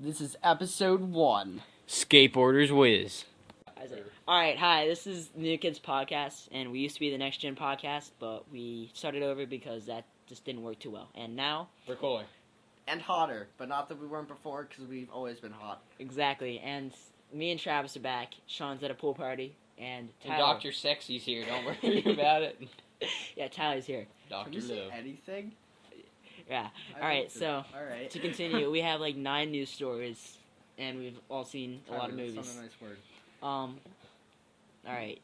This is episode 1. Skateboarders Whiz. Alright, hi, this is the New Kids Podcast, and we used to be the Next Gen Podcast, but we started over because that just didn't work too well. And now... We're cooler. And hotter, but not that we weren't before, because we've always been hot. Exactly, and me and Travis are back. Sean's at a pool party, and Tyler... And Dr. Sexy's here, don't worry about it. Yeah, Tyler's here. Dr. Can we say Love. anything? Yeah. Alright, so, Alright. to continue, we have like 9 news stories, and we've all seen a lot of movies. That's not a nice word. Alright.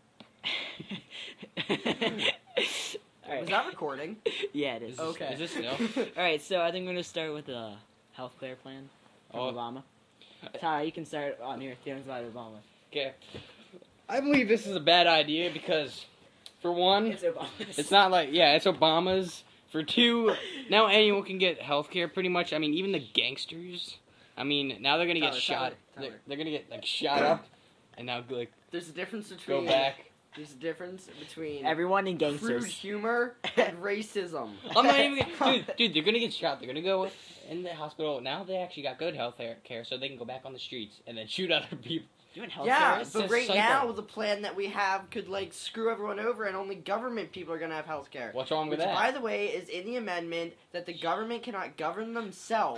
Was that recording? Yeah, it is. Okay. Is this still? Alright, so I think we're gonna start with the healthcare plan from Obama. Ty, you can start on your feelings about Obama. Okay. I believe this is a bad idea because, for one, It's Obama's. it's not like, yeah, it's Obama's. For two, now anyone can get healthcare pretty much. I mean, even the gangsters. I mean, now they're gonna get shot. Tyler. They're gonna get, like, shot up. And now, like, There's a difference between... go back. There's a difference between... Everyone in crude gangsters. humor and racism. I'm not even dude, they're gonna get shot. They're gonna go in the hospital. Now they actually got good health care, so they can go back on the streets and then shoot other people. Doing healthcare? Yeah, It's but just right psycho. now the plan that we have could like screw everyone over, and only government people are gonna have health care. What's wrong with Which, that? by the way, is in the amendment that the government cannot govern themselves,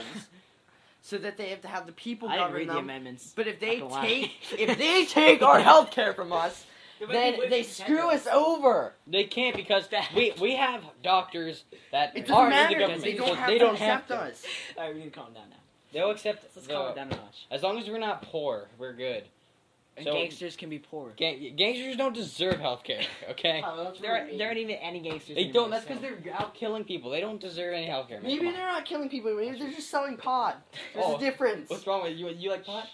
so that they have to have the people I didn't govern read the them. amendments. But if they Not gonna lie. take our health care from us, then they screw us over. They can't because we have doctors that It are doesn't in matter the because government, they don't so have they to don't have accept to. us. Alright, we can calm down now. They'll accept. Let's calm it down a notch. As long as we're not poor, we're good. And So- gangsters can be poor. Gangsters don't deserve health care, okay? There aren't even any gangsters They anymore, don't. That's so- because they're out killing people. They don't deserve any health care. Maybe they're not killing people. Maybe they're just selling pot. There's Oh, a difference. What's wrong with you? You like pot?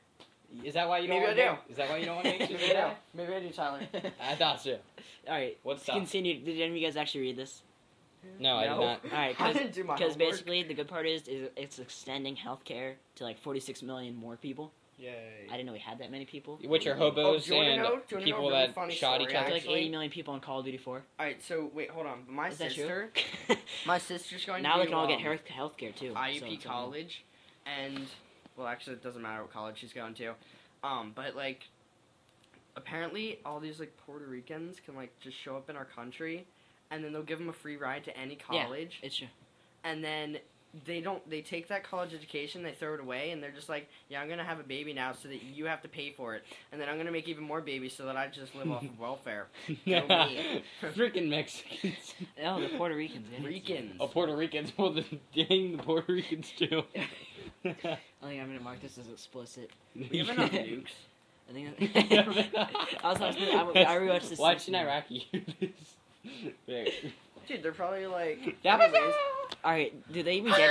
Is that why you don't? Maybe I want do. Is that why you don't want gangsters? Maybe I do. Maybe I do, Tyler. I thought so. Alright, What's to up? continue. Did any of you guys actually read this? No, I did not. Alright, I didn't do my because homework. basically the good part is it's extending healthcare to like 46 million more people. Yay. I didn't know we had that many people. Which are Oh, hobos do you wanna and know? Do you wanna know people a really that funny shot story, each other. There's like actually? 80 million people on Call of Duty 4. Alright, so wait, hold on. My Is that sister, true? my sister's going Now to they can all get healthcare too. so IUP it's college, and well, actually, it doesn't matter what college she's going to. But like, apparently, all these like Puerto Ricans can like just show up in our country, and then they'll give them a free ride to any college, It's true. and then they take that college education, they throw it away, and they're just like, yeah, I'm gonna have a baby now, so that you have to pay for it, and then I'm gonna make even more babies, so that I just live off of welfare. Go me. Freaking Mexicans. Oh, the Puerto Ricans. Yeah. Ricans. Oh, Puerto Ricans. Well, dang the Puerto Ricans too. I think I'm gonna mark this as explicit. We have enough nukes. I think. I rewatched this. Why should Iraqi use this? There. Dude, they're probably like. All right, do they even get?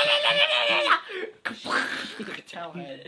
Tailhead.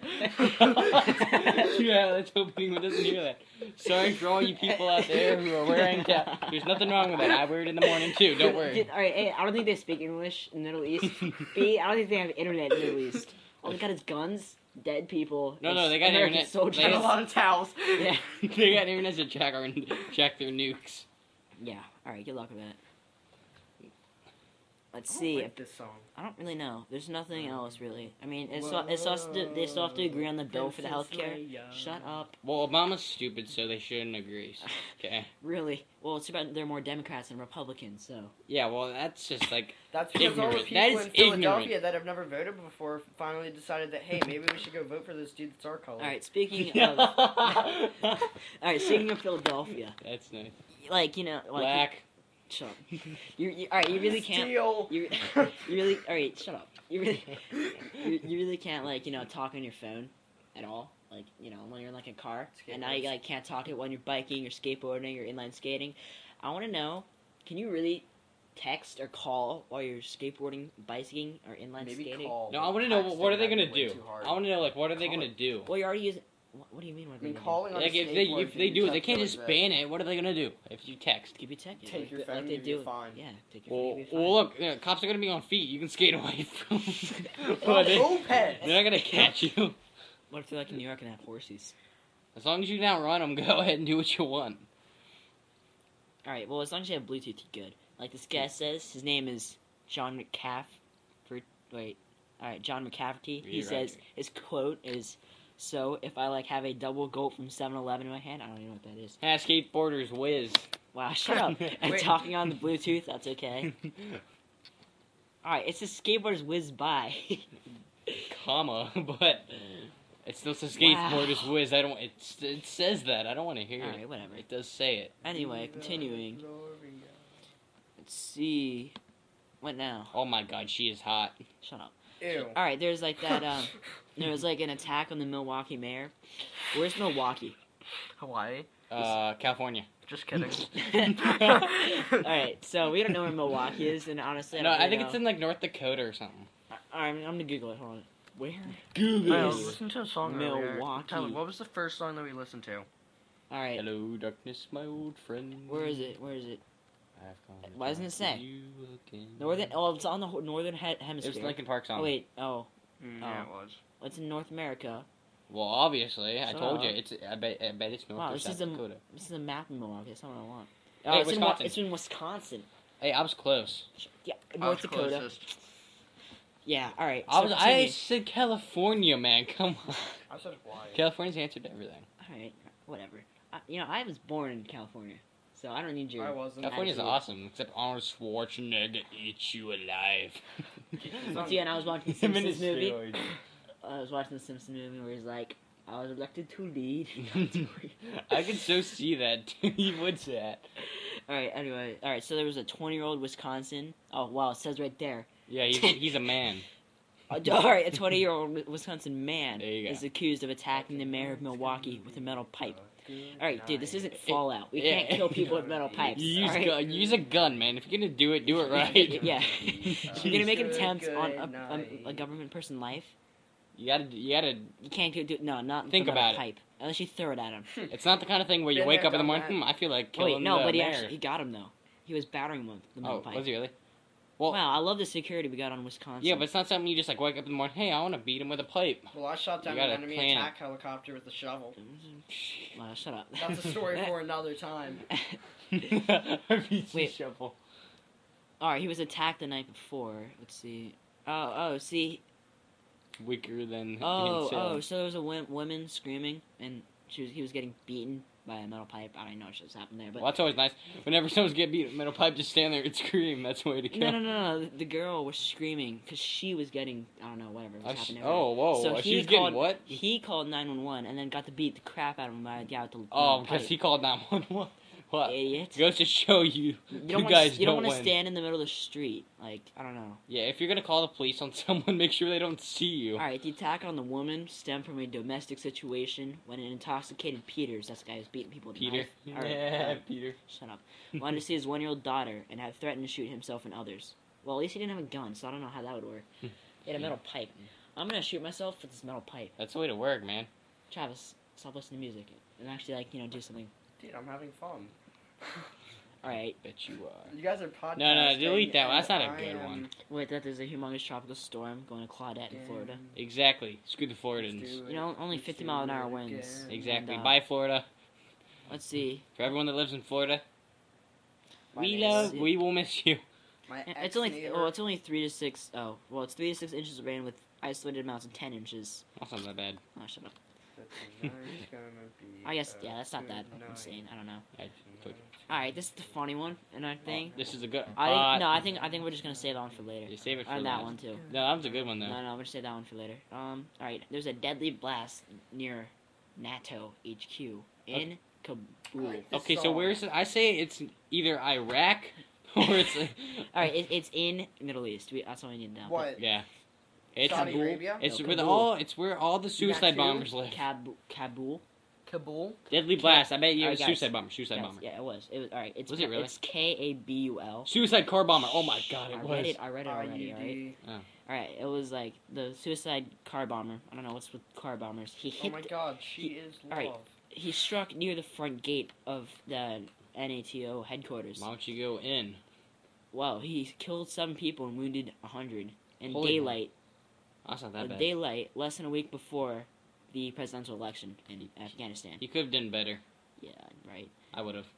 Yeah, let's hope anyone doesn't hear that. Sorry for all you people out there who are wearing cap. There's nothing wrong with that. I wear it in the morning too. Don't worry. All right, A, I don't think they speak English in the Middle East. B, I don't think they have internet in the Middle East. All they got is guns, dead people. No, and they got American internet. soldiers. They And a lot of towels. Yeah. They got internet to check their nukes. Yeah. All right. Good luck with that. Let's I don't see. like this song. I don't really know. There's nothing else really. I mean, they still have to agree on the bill for the healthcare. Shut up. Well, Obama's stupid, so they shouldn't agree. Okay. Really? Well, it's about they're more Democrats than Republicans, so. Yeah, well, that's just like That's because all the Ignorant. people That in is Philadelphia ignorant. that have never voted before finally decided that, hey, maybe we should go vote for this dude that's our color. All right. Speaking of. All right. Speaking of Philadelphia, That's nice. like like. Black. Shut up. All right. You really can't. Steal. You really. All right. Shut up. You really can't talk on your phone at all. Like when you're in like a car, and now you like can't talk it when you're biking or skateboarding or inline skating. I want to know, can you really text or call while you're skateboarding, biking, or inline Maybe skating? call. No, I want to know what are they Texting, gonna that'd be way do. too hard. I want to know like what are they Call gonna it. do? Well, you're already using. What do you mean? What I are mean, they gonna calling on Like a if skateboard they do it, they tough can't to just like ban it. What are they gonna do if you text? do? Give you ticket. Take your phone, like they give you do. a fine. Yeah, take your phone. Well, give you a well, fine. look, cops are gonna be on feet. You can skate away from. Oh, But they're moped. not gonna catch you. What if they're like in New York and have horses? As long as you don't run them, go ahead and do what you want. All right. Well, as long as you have Bluetooth, you're good. Like this guy says, his name is John McCaff. All right, John McCafferty. He You're says right. his quote is, "So if I like have a double gulp from 7-Eleven in my hand, I don't even know what that is." Skateboarders whiz. Wow, shut up. And Wait. talking on the Bluetooth, that's okay. All right, it says skateboarders whiz by. Comma, but it still says skateboarders whiz. I don't. It says that. I don't want to hear All it. right, whatever. It does say it. Anyway, continuing. Let's see. What now? Oh my God, she is hot. Shut up. Ew. All right, there's like that. There was like an attack on the Milwaukee mayor. Where's Milwaukee? Hawaii. California. Just kidding. All right, so we don't know where Milwaukee is, and honestly, No, don't I really think know. it's in like North Dakota or something. All right, I'm gonna Google it. Hold on. Where? Google I Yes. listened to a song earlier. Milwaukee. Tyler, what was the first song that we listened to? All right. Hello, darkness, my old friend. Where is it? Where is it? I've come Why doesn't it to say? you again. Northern. Oh, it's on the northern It was hemisphere. Linkin Park song. Oh wait. Oh, Yeah, it was. it's in North America. Well, obviously, I Shut told you. up. It's. I bet it's North Wow, or this South is a- Dakota. This is a map of Milwaukee. That's not what I want. Hey, it's Wisconsin. it's in Wisconsin. Hey, I was close. Yeah, I North was Dakota. closest. Yeah. All right. I so I continue. said California, man. Come on. I said Hawaii. California's answered to everything. All right. Whatever. I was born in California, so I don't need your. I wasn't. California's Attitude. awesome, except Arnold Schwarzenegger eats you alive. See, and I was watching the Him and Simpsons his movie. steroids. I was watching the Simpsons movie where he's like, "I was elected to lead." I could so see that. He would say that. All right. Anyway. All right. So there was a 20-year-old Wisconsin. Oh wow! It says right there. Yeah, he's a man. All right. A 20-year-old Wisconsin man There you go. is accused of attacking the mayor of Milwaukee with a metal pipe. All right, dude. This isn't Fallout. We Yeah. can't kill people with metal pipes. You use, all right? use a gun, man. If you're gonna do it right. Yeah. You're gonna make an attempt on Good a night. government person's life. You gotta. You can't do no, not Think with a metal about it. pipe unless you throw it at him. It's not the kind of thing where you Been wake there, up in the done morning. that. I feel like Oh, wait, killing no, the but mayor. he got him though. He was battering him with the metal Oh, pipe. was he really? Well, Wow, I love the security we got on Wisconsin. yeah, but it's not something you just like wake up in the morning. Hey, I want to beat him with a pipe. Well, I shot down You an gotta enemy plan it. attack helicopter with a shovel. Wow, shut up. That's a story for another time. Wait. Shuffle. All right, he was attacked the night before. Let's see. See. Weaker than Oh, himself. so there was a woman screaming, and he was getting beaten by a metal pipe. I don't know what just happened there, but Well, that's always nice. Whenever someone's getting beat with a metal pipe, just stand there and scream. That's the way to go. no. The girl was screaming because she was getting I don't know whatever was happening. to her. Oh, whoa. So she he was getting called- what? He called 911 and then got to beat the crap out of him by a guy with the Oh, metal because pipe. he called 911. What? Idiot. Goes to show you, You don't guys you don't don't want to win. stand in the middle of the street. Like, I don't know. Yeah, if you're gonna call the police on someone, make sure they don't see you. Alright, the attack on the woman stemmed from a domestic situation when an intoxicated Peters, that's the guy who's beating people with a Peter. knife. Alright, Yeah, Peter. shut up. Wanted to see his 1-year-old daughter and had threatened to shoot himself and others. Well, at least he didn't have a gun, so I don't know how that would work. He had a metal pipe. I'm gonna shoot myself with this metal pipe. That's the way to work, man. Travis, stop listening to music and actually, like, do something. Dude, I'm having fun. Alright. Bet you are. You guys are podcasting. No, delete that one. That's not a and good I one. am Wait, that there's a humongous tropical storm going to Claudette in Florida. Exactly. Screw the Floridans. You know, only 50-mile-an-hour winds. Exactly. And, Bye, Florida. Let's see. For everyone that lives in Florida, My we neighbor- we will miss you. My It's only ex-neighbor- it's only 3 to 6. Oh, well, it's 3 to 6 inches of rain with isolated amounts of 10 inches. That's not that bad. Oh, shut up. Tonight's gonna be I guess a that's not that good night. insane. I don't know. I told All right, this is the funny one, and I think This is a good. I think we're just gonna save that one for later. You save it for And that last. one too. No, that was a good one though. No, we're gonna save that one for later. All right. There's a deadly blast near NATO HQ in Kabul. This Okay, so song. where is it? I say it's either Iraq or it's All right, it's in Middle East. That's all we need now. What? yeah. It's Saudi Kabul? Arabia? it's No, where Kabul. it's where all the suicide Baku? bombers live. Kabul. Kabul? Deadly blast. I bet you it Alright, was guys. suicide bomber. Suicide Yes, bomber. yeah, it was. It was all right. It's Was it really? It's KABUL. Suicide car bomber. Oh my god, it I was. read it. I read it already. All right. IUD. All right. It was like the suicide car bomber. I don't know what's with car bombers. He Oh hit. my god, she is love. alright. He struck near the front gate of the NATO headquarters. Why don't you go in? Wow. He killed 7 people and wounded 100 in Holy daylight. That's not that bad. Daylight, less than a week before the presidential election in Afghanistan. You could have done better. Yeah. Right. I would have.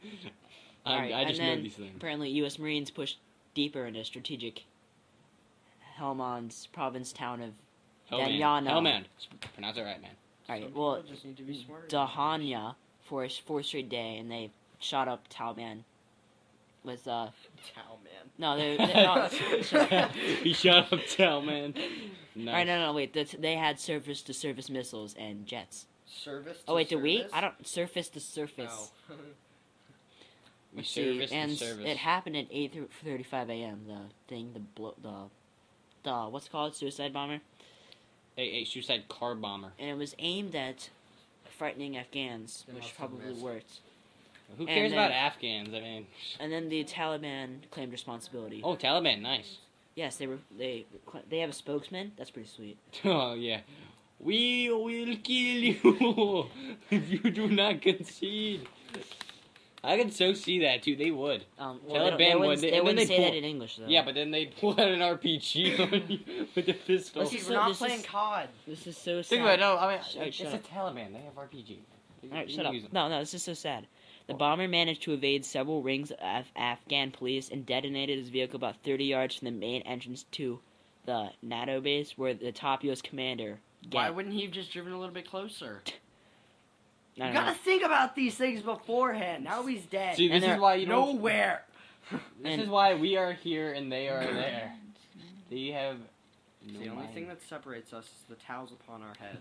Alright, I just and know then these things. Apparently, U.S. Marines pushed deeper into strategic Helmand's province town of Helmand. Danyana. Helmand. Pronounce it right, man. Alright, Some well, people just need to be smarter. Dahania for a 4th straight day, and they shot up Taliban with Towel no, they're not. He shot up Talman. Nice. Alright, no, wait. They had surface-to-surface missiles and jets. Service. Oh wait, to did we? service? I don't surface-to-surface. Oh. We Let's see, service and the service. it happened at 8:35 a.m. The what's it called, suicide bomber, A suicide car bomber. and it was aimed at frightening Afghans, They must which have probably missed. worked. Who And cares then- about Afghans? I mean, And then the Taliban claimed responsibility. oh, Taliban, nice. Yes, they have a spokesman. That's pretty sweet. Oh yeah, we will kill you if you do not concede. I can so see that too. They would. Well, Taliban they would, wouldn't, and they then wouldn't they'd say pull- that in English though. Yeah, but then they'd pull out an RPG on you with a pistol. Let's See, just- we're not this playing is- COD. This is so sad. Think about it. No, I mean, Alright, it's shut the up. Taliban. They have RPG. Alright, You shut can up. use them. No, this is so sad. The bomber managed to evade several rings of Afghan police and detonated his vehicle about 30 yards from the main entrance to the NATO base, where the top U.S. commander. Why wouldn't he have just driven a little bit closer? I You don't gotta know. think about these things beforehand. Now he's dead. See, this And is why you don't. Nowhere. This and- is why we are here and they are there. They have. No The only mind. thing that separates us is the towels upon our head.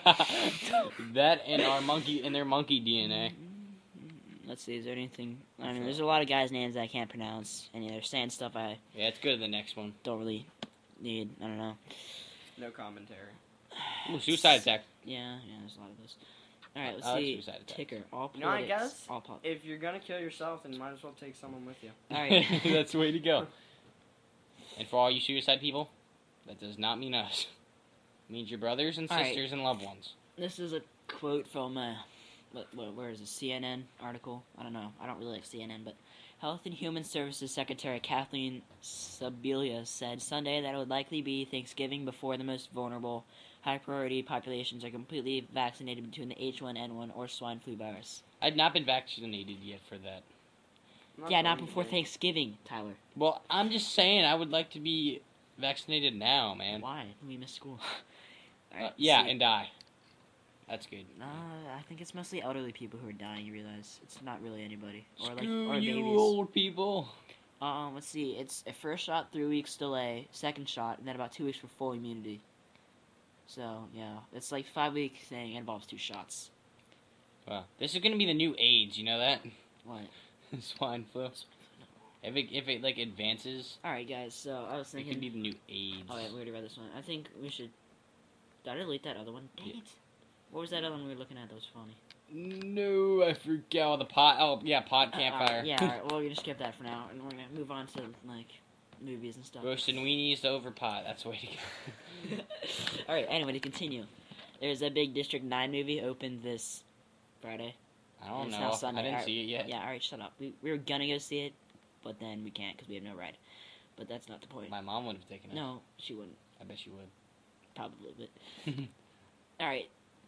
That and our monkey and their monkey DNA. Let's see, is there anything? I mean, there's a lot of guys' names I can't pronounce, and they're saying stuff I Yeah, it's good. The next one. don't really need. I don't know. No commentary. Ooh, suicide attack. Yeah, there's a lot of those. Alright, let's I like see. suicide attack. Ticker. All You know, I politics. guess All politics. if you're gonna kill yourself, then you might as well take someone with you. Alright. That's the way to go. And for all you suicide people, that does not mean us. It means your brothers and All right. sisters and loved ones. This is a quote from where is it? CNN article? I don't know. I don't really like CNN, but Health and Human Services Secretary Kathleen Sebelius said Sunday that it would likely be Thanksgiving before the most vulnerable, high-priority populations are completely vaccinated between the H1N1 or swine flu virus. I'd not been vaccinated yet for that. Yeah, not going before to. Thanksgiving, Tyler. Well, I'm just saying I would like to be vaccinated now, man. Why? We missed school. Alright, Yeah, see. and die. That's good. I think it's mostly elderly people who are dying. You realize it's not really anybody or Screw you, babies. old people. Let's see. It's a first shot, 3 weeks delay, second shot, and then about 2 weeks for full immunity. So yeah, it's like 5 week thing. It involves 2 shots. Wow, this is gonna be the new AIDS. You know that? What? Swine flu. If it like advances, All right, guys. So I was it thinking. could be the new AIDS. Oh wait, we already read this one. I think we should. Did I delete that other one? Dang Yeah. it! What was that other one we were looking at that was funny? No, I forgot. Oh, the pot. Oh, yeah, pot campfire. Yeah. All right. Well, we're gonna skip that for now, and we're gonna move on to like movies and stuff. Roasting weenies over pot. That's the way to go. All right. Anyway, to continue, there's a big District 9 movie opened this Friday. I don't It's know. now I Sunday. didn't Alright. see it yet. Yeah. All right. Shut up. We were gonna go see it, but then we can't because we have no ride. But that's not the point. My mom would have taken it. No, she wouldn't. I bet she would. Probably, but all right.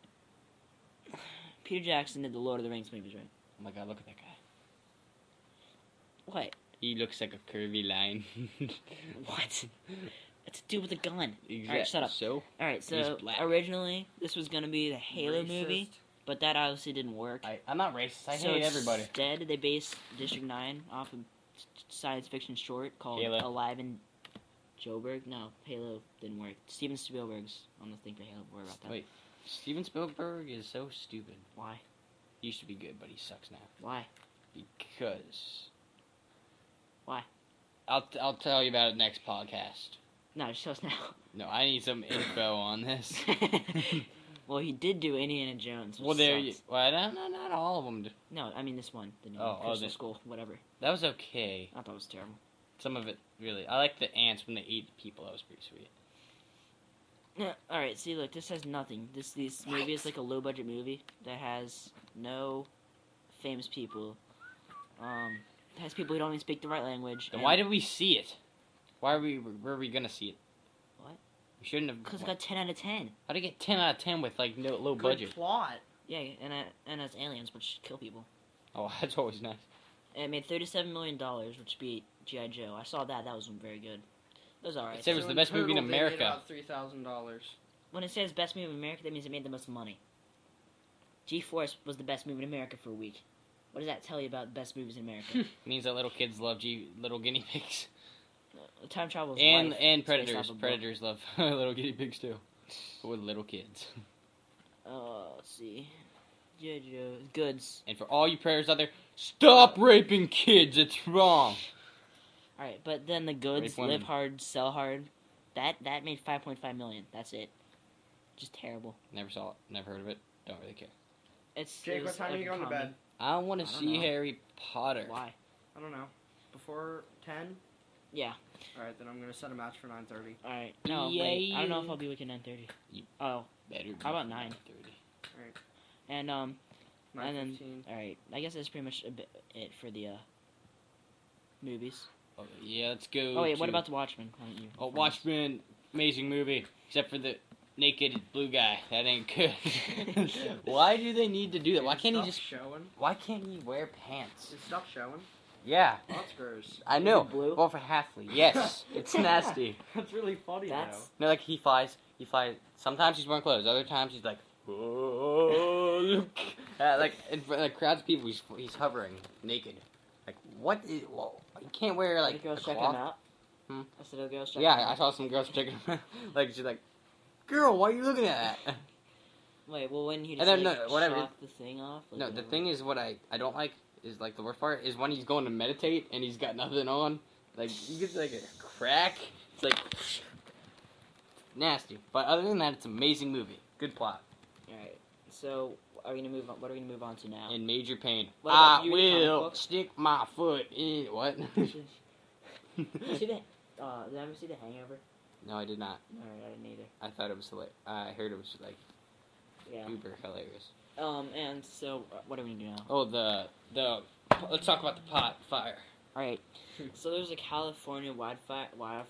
Peter Jackson did the Lord of the Rings movies, right? Oh my god, look at that guy. What? He looks like a curvy line. What? It's a dude with a gun. Exactly. Alright, shut up. So? All right, so He's black. originally this was gonna be the Halo Racist. movie, but that obviously didn't work. I'm not racist. I so hate everybody. Instead, they based District 9 off a science fiction short called Halo. Alive in Joburg. No, Halo didn't work. Steven Spielberg's on the thing for Halo. Worry about that. Wait. Steven Spielberg is so stupid. Why? He used to be good, but he sucks now. Why? Because. Why? I'll tell you about it next podcast. No, just tell us now. No, I need some info on this. Well, he did do Indiana Jones. Which Well, there you. sucks. Well, not all of them. No, I mean this one. The new Oh, Crystal this- Skull, whatever. That was okay. I thought it was terrible. Some of it really. I like the ants when they ate the people. That was pretty sweet. Yeah, alright, see, look, this has nothing. This movie is like a low-budget movie that has no famous people. It has people who don't even speak the right language. Then why did we see it? Why were we gonna see it? What? We shouldn't have. Because it got 10 out of 10. How'd it get 10 out of 10 with like no low Good budget? plot. Yeah, and it's aliens, which kill people. Oh, that's always nice. And it made $37 million, which beat G.I. Joe. I saw that. That was very good. It was alright. It said it was the best movie in America. About $3,000. When it says best movie in America, that means it made the most money. G-Force was the best movie in America for a week. What does that tell you about best movies in America? It means that little kids love little guinea pigs. Time travel is And life. and It's based predators. off a book. Predators love little guinea pigs too. But with little kids. Let's see. JoJo goods. And for all you predators out there, stop raping kids. It's wrong. All right, but then the goods Rape women. live hard, sell hard. That made 5.5 million. That's it. Just terrible. Never saw it. Never heard of it. Don't really care. It's Jake, it what was time are like you a going to comedy. bed? I want to I don't see know. Harry Potter. Why? I don't know. Before 10? Yeah. Alright, then I'm going to set a match for 9:30. All right. No, wait. I don't know if I'll be awake at 9:30. You- Oh, Better be How about 9? 9:30. and And then- 9:15. all right. I guess that's pretty much it for the movies. Oh, yeah, let's go. Oh wait, what to- about the Watchmen? Why don't you? Oh, Watchmen, amazing movie. Except for the naked blue guy. That ain't good. Why do they need to do that? Why Dude, can't he stop just? showing? Why can't he wear pants? Dude, stop showing. Yeah, Oh, that's gross. I know. blue? Well, for Halfley, yes, it's nasty. That's really funny, That's No, like he flies. Sometimes he's wearing clothes. Other times he's like, oh, look. Like in front of crowds of people, he's hovering naked. Like what is? Well, you can't wear like the girls a checking cloth. him out. Hmm? I said the girls checking Yeah, him I out. saw some girls checking him out. Like she's like, girl, why are you looking at that? Wait, well, when he And just then, like, no, whatever. shot the thing off. Like, No, the whatever. thing is, what I don't like is like the worst part is when he's going to meditate and he's got nothing on. Like you get like a crack. It's like nasty. But other than that, it's an amazing movie. Good plot. All right. So, are we gonna move on? What are we gonna move on to now? In major pain. What about I you read comic will books? stick my foot in what? see the, did I ever see The Hangover? No, I did not. Alright, I didn't either. I thought it was hilarious. I heard it was like Yeah. uber hilarious. And so, what are we gonna do now? Oh, the let's talk about the pot fire. Alright. So there's a California wildfire.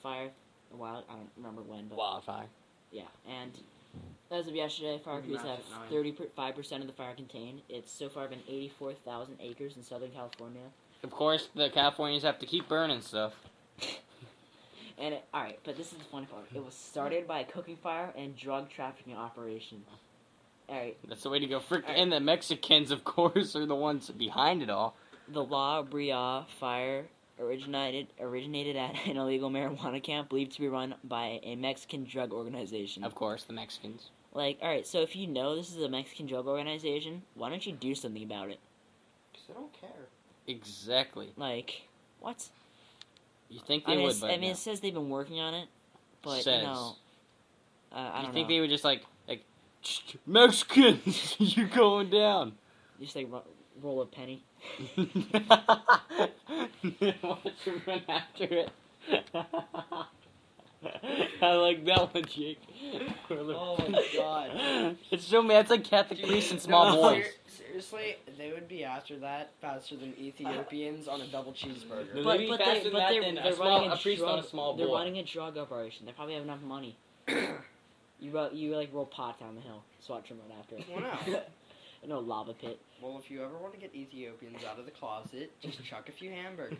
I don't remember when, but Wildfire. yeah. And as of yesterday, fire crews have Massive 35% of the fire contained. It's so far been 84,000 acres in Southern California. Of course, the Californians have to keep burning stuff. And alright, but this is the funny part. It was started by a cooking fire and drug trafficking operation. Alright, That's the way to go. Alright. And the Mexicans, of course, are the ones behind it all. the La Brea fire originated at an illegal marijuana camp believed to be run by a Mexican drug organization. Of course, the Mexicans. Like, alright, so if you know this is a Mexican drug organization, why don't you do something about it? Because I don't care. Exactly. Like, what? You think I they mean, would, but no. it says they've been working on it, but, Says. you know, I You don't think know. they would just like Mexicans, you're going down. Just like roll a penny. Why don't you run after it? I like that one, Jake. Oh my god. It's so mad. It's like Catholic priests and small boys. Seriously, they would be after that faster than Ethiopians on a double cheeseburger. No, But, They'd be but, faster they, than but that they're, than a they're small- running a priest on a drug, small they're boy. running a drug operation. They probably have enough money. You like roll pot down the hill. SWAT team right after it. Well, no. No lava pit. Well, if you ever want to get Ethiopians out of the closet, just chuck a few hamburgers.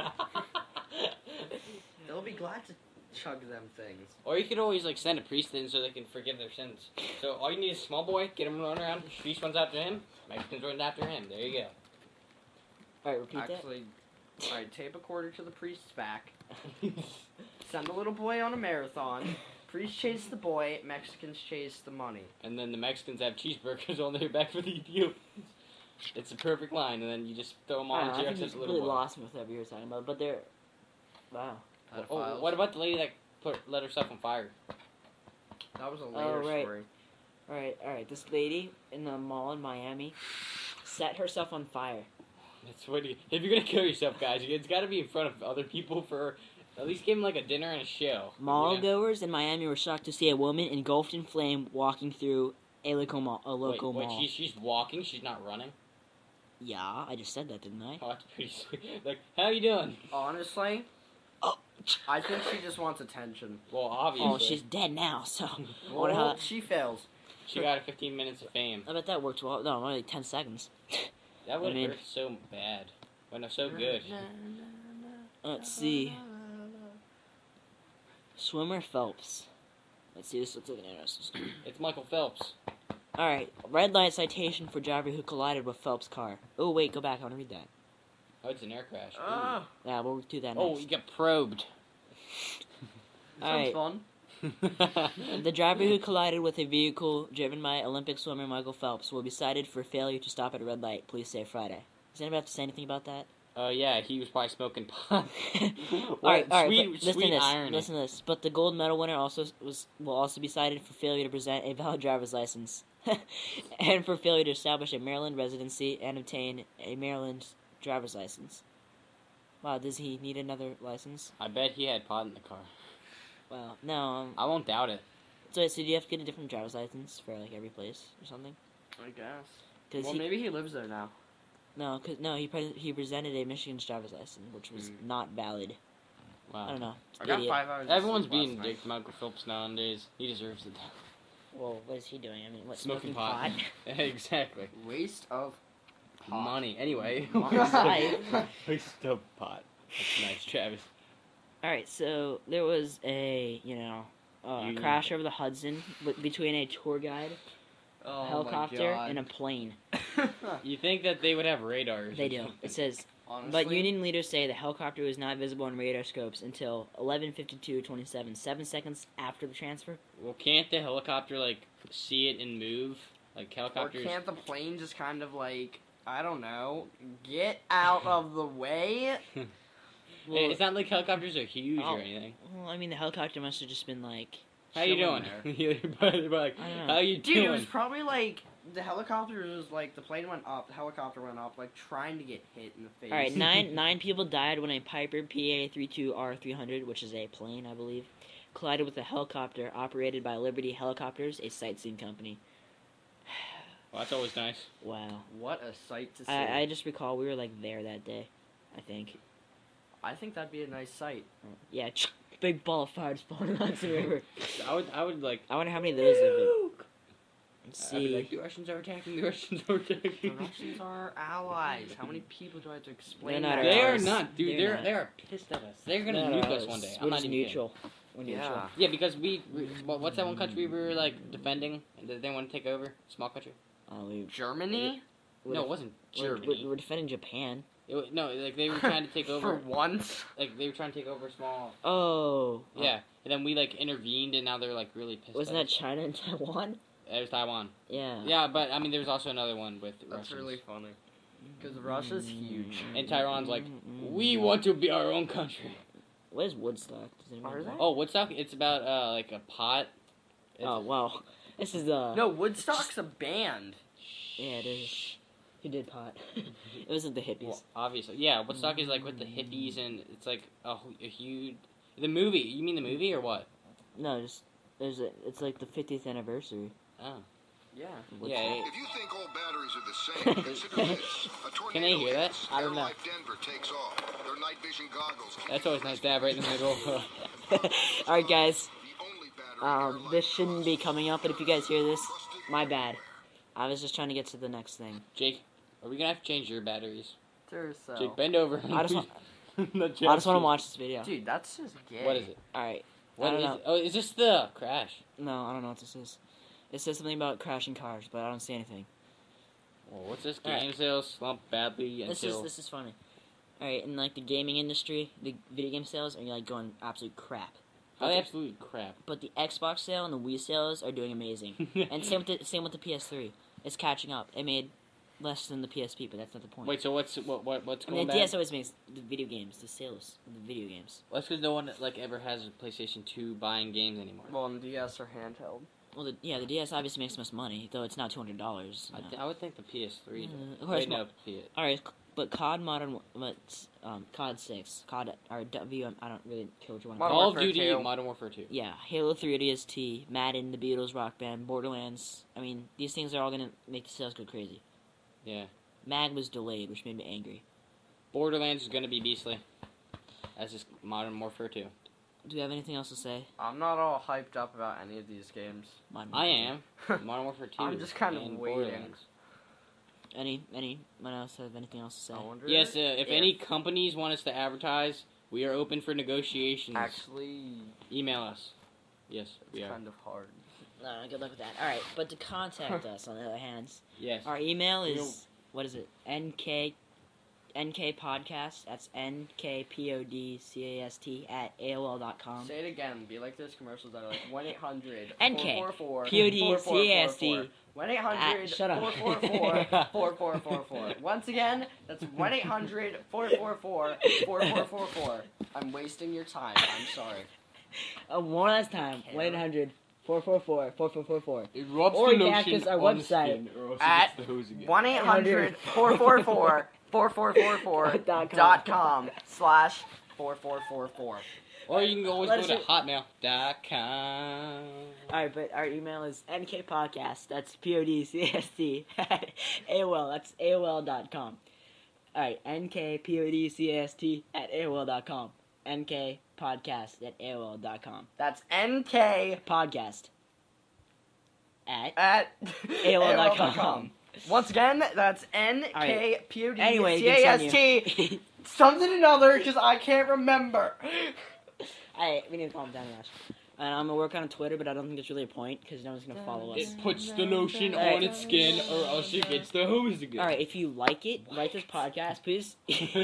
They'll be glad to chug them things. Or you could always like send a priest in so they can forgive their sins. So all you need is a small boy, get him running around, priest runs after him, Mexicans run after him. There you Alright, repeat Actually, alright, tape a quarter to the priest's back. Send a little boy on a marathon. Priest chase the boy, Mexicans chase the money. And then the Mexicans have cheeseburgers on their back for the Ethiopians. It's a perfect line, and then you just throw them that. all I in don't know, I Xerox think as a you little really boy. lost me with whatever you were talking about, but they're... Wow. Oh, Pedophiles. what about the lady that let herself on fire? That was a later right. story. Alright, this lady in the mall in Miami set herself on fire. That's what if you're gonna kill yourself, guys, it's got to be in front of other people for at least give them like a dinner and a show. Mall you know? goers in Miami were shocked to see a woman engulfed in flame walking through a local mall. Wait, she's walking, she's not running. Yeah, I just said that, didn't I? Oh, that's pretty sweet. Like, how you doing? Honestly, Oh. I think she just wants attention. Well, obviously. Oh, she's dead now, so... Well, she fails. She got her 15 minutes of fame. I bet that worked well. No, only 10 seconds. That would I mean- hurt so bad. But no, so good. Let's see. Swimmer Phelps. Let's see, this looks like an interesting story. It's Michael Phelps. Alright, red light citation for driver who collided with Phelps' car. Oh, wait, go back, I want to read that. Oh, it's an air crash. Oh, Yeah, we'll do that Oh, next. you got probed. sounds Alright, fun. the driver who collided with a vehicle driven by Olympic swimmer Michael Phelps will be cited for failure to stop at a red light, police say Friday. Does anybody have to say anything about that? Yeah, he was probably smoking pot. Alright, Sweet listen to this. irony. Listen to this. But the gold medal winner will also be cited for failure to present a valid driver's license, and for failure to establish a Maryland residency and obtain a Maryland driver's license. Wow, does he need another license? I bet he had pot in the car. Wow, no. I won't doubt it. So do you have to get a different driver's license for like every place or something? I guess. Cause Well, maybe he lives there now. he presented a Michigan's driver's license, which was not valid. Wow. I don't know. I got Idiot. 5 hours. of Everyone's sleep last being night. Dick Michael Phelps nowadays. He deserves it. Well, what is he doing? I mean, what, Smoking pot. Exactly. Waste of pot. Money. Anyway. Right. Waste of pot. That's nice, Travis. Alright, so there was a, a crash over the Hudson between a tour guide, Oh a helicopter, and a plane. You think that they would have radars? They or do. something. It says, Honestly, but union leaders say the helicopter was not visible on radar scopes until 11:52:27, 7 seconds after the transfer. Well, can't the helicopter, like, see it and move? Like, or helicopters... can't the plane just kind of like, I don't know, get out of the way? Hey, it's not like helicopters are huge Oh. or anything. Well, I mean, the helicopter must have just been like, How you chilling doing? there. Everybody like, I don't know. how you Dude, it doing? was probably like the helicopter was like the plane went up, the helicopter went up, like trying to get hit in the face. alright, nine people died when a Piper PA-32R300, which is a plane, I believe, collided with a helicopter operated by Liberty Helicopters, a sightseeing company. Well, that's always nice. Wow. What a sight to see. I just recall we were like there that day, I think. I think that'd be a nice sight. Yeah, big ball of fire just falling onto the river. I would like. I wonder how many of those have been. Let's I'd be see. like, the Russians are attacking. The Russians are The attacking. Russians are our allies. How many people do I have to explain They're not that? our They are allies. not, dude. They're not. They are pissed at us. They're gonna No, nuke no, us one day. We're I'm not just even neutral. We're neutral. Yeah. kidding. Yeah, because what's that one country we were like defending and they want to take over? Small country? Germany? No, it wasn't Germany. We're defending Japan. No, like they were trying to take For over. once? Like they were trying to take over small. Oh. Yeah, and then we like intervened, and now they're like really pissed. Wasn't at that China and Taiwan? It was Taiwan. Yeah. Yeah, but I mean, there's also another one with That's Russians. really funny. Because Russia's huge. And Taiwan's like, we want to be our own country. What is Woodstock? Does anyone Are know? they? Oh, Woodstock? It's about like a pot. Oh, wow. This is No, Woodstock's a band. Yeah, it is. Who did pot? It wasn't the hippies. Well, obviously, yeah. Woodstock is like with the hippies, and it's like a huge. The movie? You mean the movie or what? No, just it's like the 50th anniversary. Oh, Yeah. Woodstock. yeah. If you think all batteries are the same, consider this. A tornado Can they hear that? hits, I don't know. Airlife Denver takes off. Their night vision goggles keep That's always nice to have right in the middle. All right, guys. the only battery This shouldn't be coming up, but if you guys hear this, my bad. I was just trying to get to the next thing. Jake, are we gonna have to change your batteries? So. Jake, bend over. I just want- The I just want to gestures. watch this video. Dude, that's just gay. What is it? All right. What don't is know. it? Oh, is this the crash? No, I don't know what this is. It says something about crashing cars, but I don't see anything. Well, what's this? All right. Game sales slumped badly until. This is funny. All right, in like the gaming industry, the video game sales are like going absolute crap. Oh, Okay. absolute crap. But the Xbox sale and the Wii sales are doing amazing. And same with the PS3. It's catching up. It made less than the PSP, but that's not the point. Wait, so what's I going mean, the bad? DS always makes the video games, the sales of the video games. Well, that's because no one like ever has a PlayStation 2 buying games anymore. Well, and DS are handheld. Well, the DS obviously makes most money, though it's not $200. I would think the PS3. Of course, Wait, no, PS. all right, but COD 6, COD or WM. I don't really care what you want to Modern call Call of Warfare Duty, 2. Modern Warfare 2. it. Yeah, Halo 3 ODST, Madden, the Beatles, Rock Band, Borderlands. I mean, these things are all gonna make the sales go crazy. Yeah. Mag was delayed, which made me angry. Borderlands is gonna be beastly. As is Modern Warfare 2. Do we have anything else to say? I'm not all hyped up about any of these games. I am. Modern Warfare 2. I'm just kind of and waiting. Borderlands. Anyone else have anything else to say? I wonder Yes, if if- any companies want us to advertise We are open for negotiations. Actually, Email us. Yes, we it's are. kind of hard. No, good luck with that. All right, but to contact us, on the other hand, Yes. our email You know- is what is it? NK podcast. That's NKPODCAST at AOL.com. Say it again. Be like those commercials that are like 1-800 NK 444 PODCAST. 1-800 Shut up. 444 4444. Once again, that's 1-800 444 4444. I'm wasting your time. I'm sorry. One last time. 1-800-444-4444. It rubs Or the you can lotion access our on the website skin, or else it at gets the hose again. 1-800 444 4444.com/4444. Or you can always Let go us to know- hotmail.com. Alright, but our email is nkpodcast. That's PODCAST at AOL. That's AOL.com. Alright, nkpodcast at AOL.com. nkpodcast at AOL.com. That's NK Podcast at at AOL.com. Once again, that's Anyway, you NKPODCAST. continue. Something another, because I can't remember. Alright, we need to calm down, Ash. And I'm gonna work on Twitter, but I don't think there's really a point because no one's gonna follow us. It puts the lotion Alright. on its skin, or else it gets the hose again. Alright, if you like it, like this podcast, please.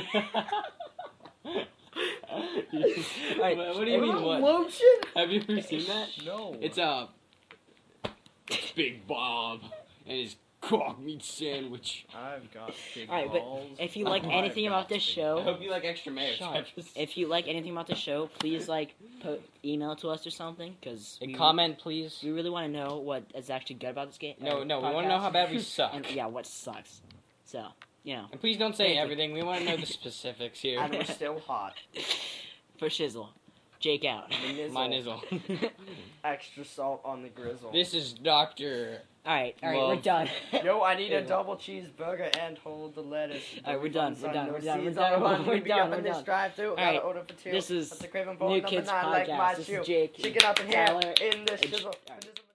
Alright, What do you mean, what? Lotion? Have you ever seen that? No. It's Big Bob and his cock meat sandwich. I've got big Alright, but balls. if you like I've anything got about this big I show, hope you like extra mayo. Shut up. If you like anything about the show, please email to us or something, because And comment, please. we really want to know what is actually good about this game. No, we want to know how bad we suck. And yeah, what sucks. So, you know, And please don't say Thank you. everything. We want to know the specifics here. And we're still hot. for shizzle, Jake out. The nizzle. My nizzle. Extra salt on the grizzle. This is Dr. All right, we're Love. done. Yo, I need a Ew. double cheeseburger and hold the lettuce. Alright, we're done, we're done, No we're done, seeds we're on the done, bun. we're We be done, up we're in this done. drive-thru. Alright, Gotta order for two. this is That's the Craven Bowl New number Kids 9 like my Podcast. This shoe. is Jake. Chicken up in here Tyler, in this and- chisel. Alright.